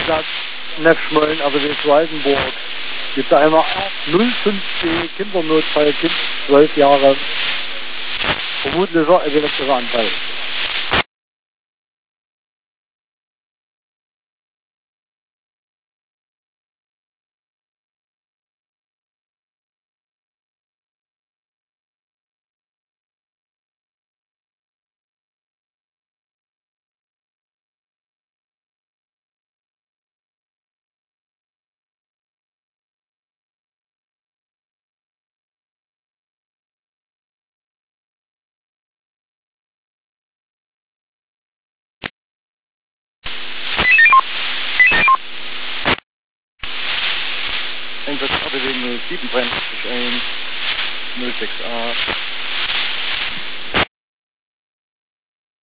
Parkplatz Neffschmollen, aber den Waldenburg. Gibt da einmal 05C Kindernotfall, Kind 12 Jahre. Vermutlicher epileptischer Anfall. Einsatz ABW 07 83 1 06A